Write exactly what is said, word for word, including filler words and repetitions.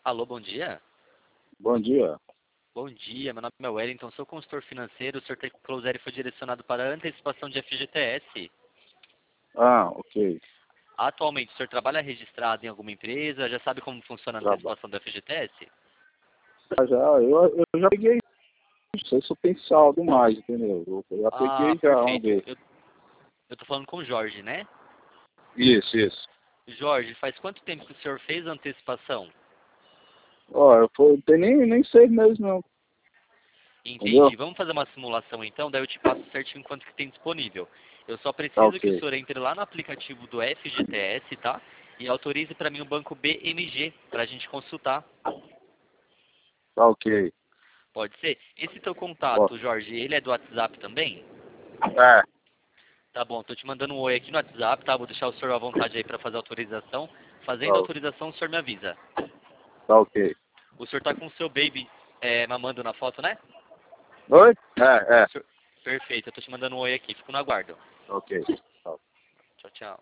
Alô, bom dia. Bom dia. Bom dia, meu nome é Wellington, sou consultor financeiro. O sorteio Closer foi direcionado para a antecipação de F G T S. Ah, ok. Atualmente, o senhor trabalha registrado em alguma empresa? Já sabe como funciona a Trabalho. antecipação do F G T S? Já, já, eu, eu já peguei, não sei se eu tenho saldo mais, entendeu? Eu, eu já Ah, peguei já uma perfeito. vez. Eu, eu tô falando com o Jorge, né? Isso, isso. Jorge, faz quanto tempo que o senhor fez a antecipação? Ó, eu foi, tem nem, nem sei mesmo, não. Entendeu? Entendi. Vamos fazer uma simulação então, daí eu te passo certinho quanto que tem disponível. Eu só Tá preciso que o ok. senhor entre lá no aplicativo do F G T S, tá? E autorize para mim o banco B M G, para a gente consultar. Tá ok. Pode ser? Esse teu Ó, contato, Jorge, ele é do WhatsApp também? é, Tá bom, tô te mandando um oi aqui no WhatsApp, tá? Vou deixar o senhor à vontade aí para fazer a autorização. Fazendo a tá, autorização, o senhor me avisa. tá ok. O senhor tá com o seu baby é, mamando na foto, né? Oi? É, é. O senhor... Perfeito, eu tô te mandando um oi aqui, fico no aguardo. Ok. Tá. Tchau, tchau.